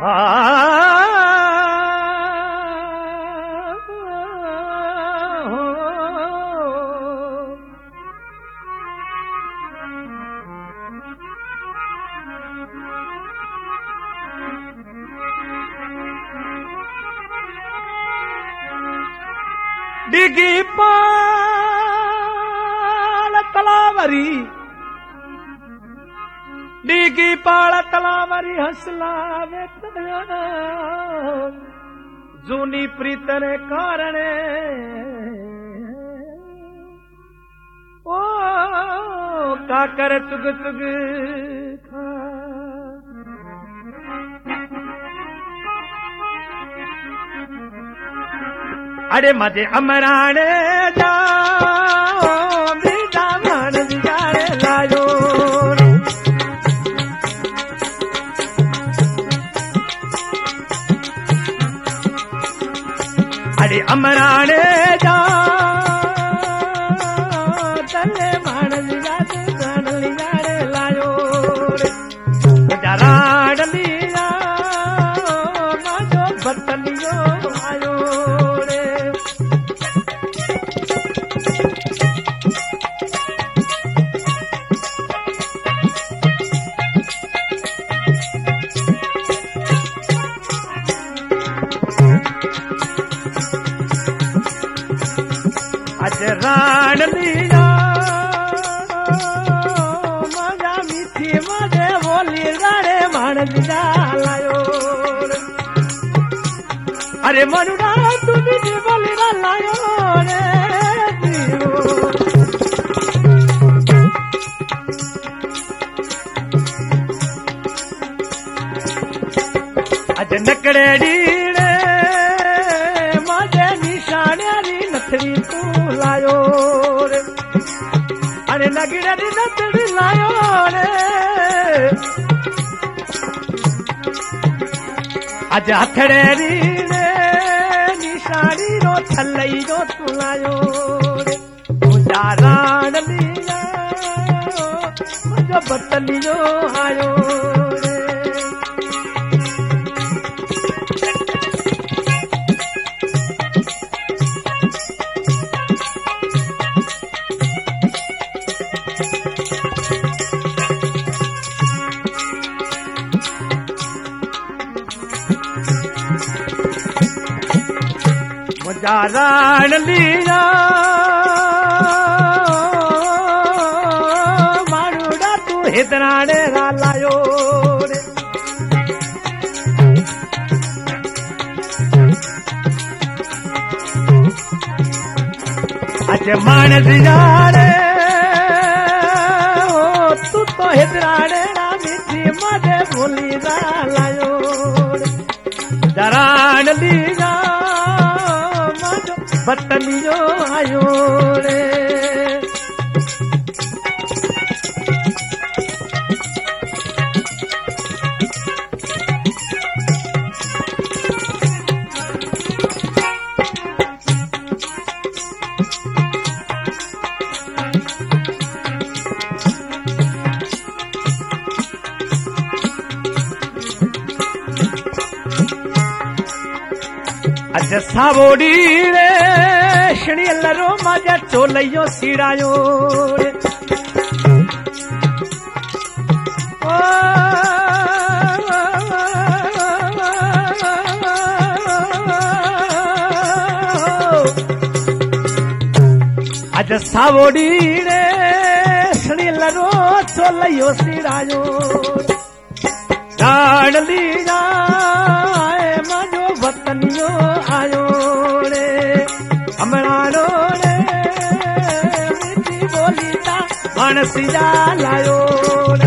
डिगी पाल तलावरी डिगी पाल तलावरी हंसलावे जूनी प्रीतने कारणे ओ काकर तुग तुग अरे मजे अमराने जाओ बीजा मन बिगाड़े लायो अरे अमराने जाओ तले मन बिगाड़े लायो जराड़ लिया माजो बतलियो आयो राण लिया मजा मीठी मजे बोली राणे मान दिया लायो अरे मनुरा तू मीठी बोली ना लायो रे अज नकड़े डीड़े मजे निशाने री नथरी तू लायो रे अरे नगड़े री नथड़ी लायो रे अज हथड़े री रे निशानी रो थलई रो तू लायो रे मुझा राण लिया मुझो बतलियो आयो रे राण लिया मारूड़ा तू हितराणे रा लायो रे अज मान दिया रे तू तो हितराणे रा मीठी मजे भूली रा लायो रे राण लिया बतलियो आयो रे अज सावोड़ी रे शणी लरो माजा चोलयो सीड़ायो रे अज सावोड़ी रे शणी लरो चोलयो सीड़ायो राण लीजा माजो वतनियो आयो रे अमरानो रे मीठी बोली ता मानसिया लायो रे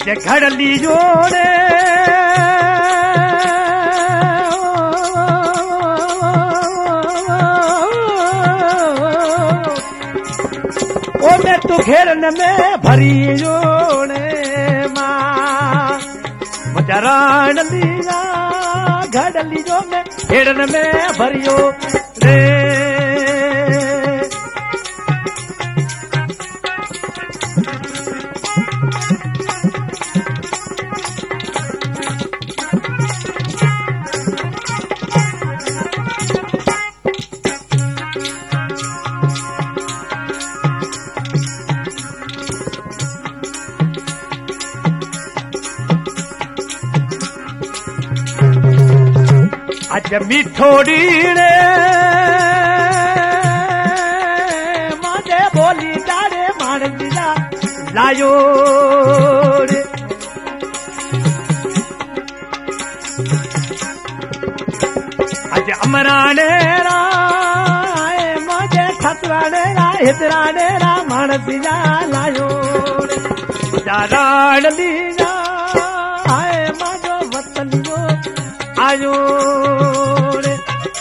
अज घड़ली जोड़े ओ मैं तू घेरन में भरी जोड़े मां मजरान लीला घड़ली जो मैं घेरन में भरियो रे अज मिठोड़ी ने मांगे बोली डारे मान दिया लायो रे अज अमराने राय मांगे ठतराने रा हितराने रा मान दिया लायो रे जारान दिया आए मांगो वतनियो आयो रे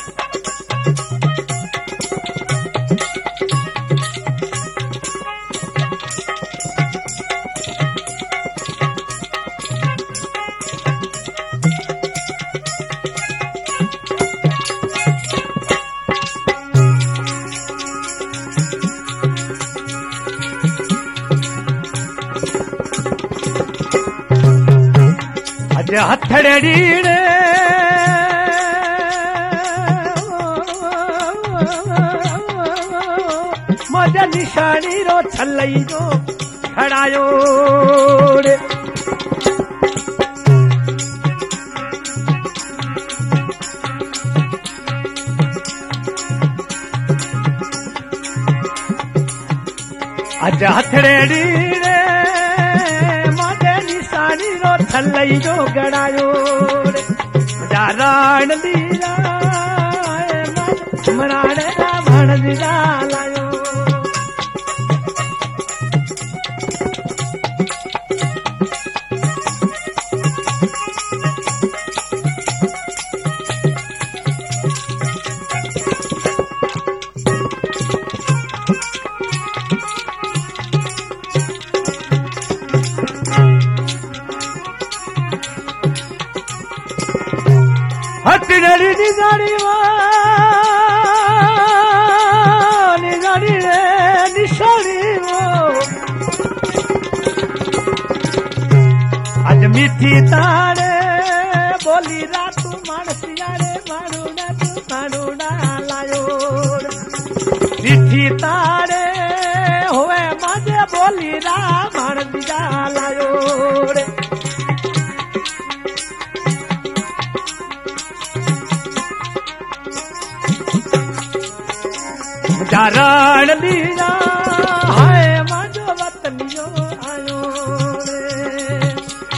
अज हथड़ड़ी ने मजा निशानी रो छलई जो खड़ायो रे अज हथड़ेड़ी रे मजा निशानी रो छलई जो गड़ायो रे जारान लीला मराने रावण दिला लायो हटड़ी निजारी निजारी रे निशानी वो अज मीठी तारे बोली रातू मानसिया रे मारू ना लायो मीठी तारे हुए माजे बोली रा मान दिया लायो रे जारान लीला हाय मांजो वतनियो आयो रे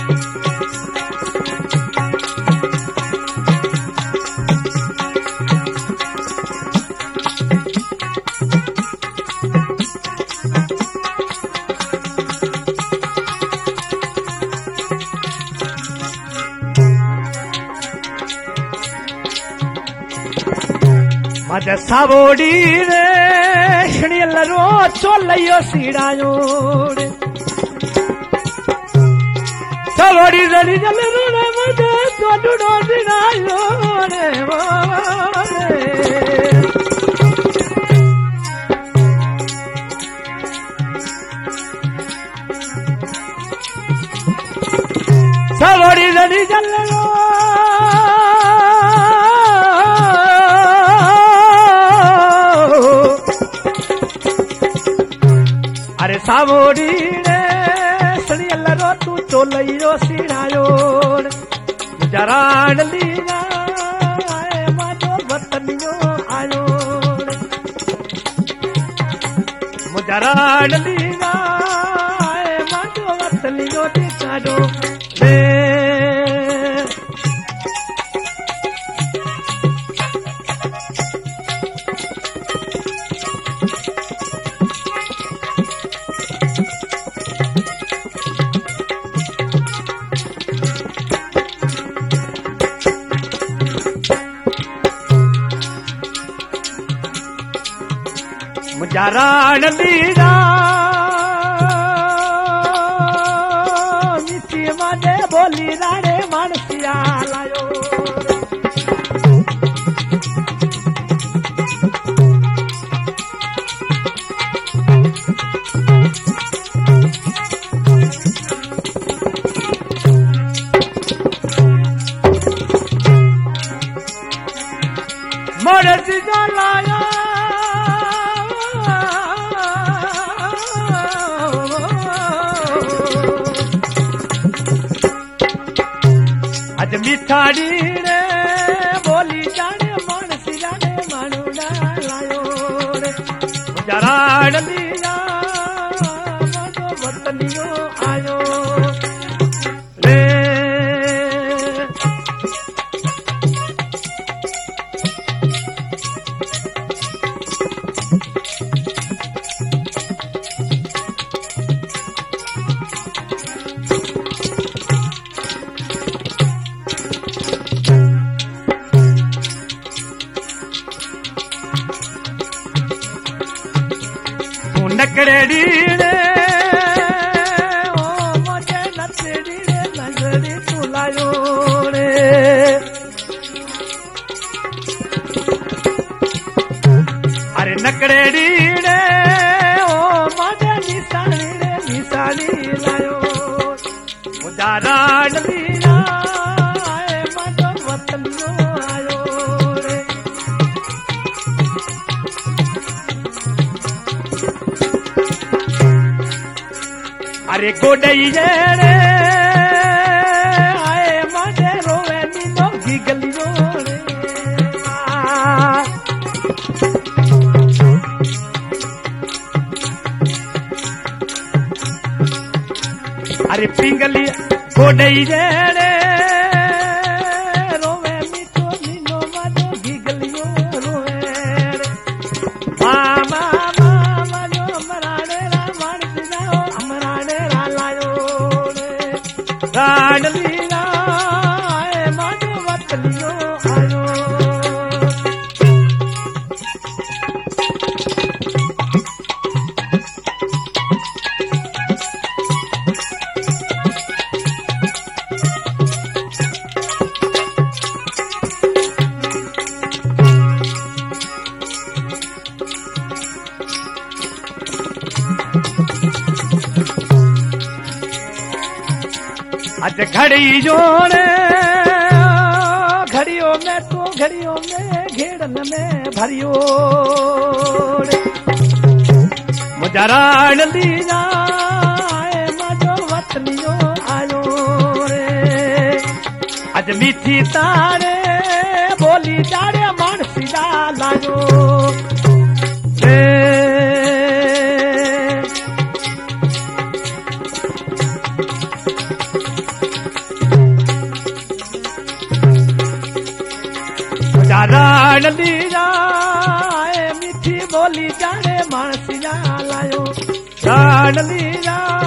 मज सावोड़ी रे शणियल रो चोलयो सीड़ायो रे सावोड़ी रड़ी जल रो मज चोलुड़ो सीड़ायो रे सावोड़ी रड़ी जल रो अरे सावोड़ी ने सड़ियल रो तू चोलयो सीड़ायो जरान लीला माजो वतनियो आयो मुजरान लीला माजो वतनियो दिखाडो रे मुझा राण लीरा मिठी माने बोली राणे मानसिया लायो मरसिया लाया अज मिठाड़ी रे बोली जाने मानसी जाने मानुड़ा लायो रे जराड़ लिया मानो वतनियो आयो रे नकड़ेड़ी रे ओ मुझे नचड़ी रे नजरी तुलायो रे अरे नकड़ेड़ी रे ओ मुझे निशानी लायो मुझा राण लीला मजो वतनियो आयो रे अरे गोडई रे आए माने रोवे नीनो गिगलियो रे अरे पिंगली गोडई रे रोवे मीठो नीनो मानो गिगलियो रोवे रे मामा राण लीला मानो वतनियो आयो आज घड़ी जोड़े घड़ियों में तो घड़ियों में घेड़न में भरियो मुझा राण लीला मानो वतनियो आयो रे आज मीठी तारे बोली जाड़े मानसी लायो रे राण लीला मीठी बोली जाने मानसिया लायो राण लीला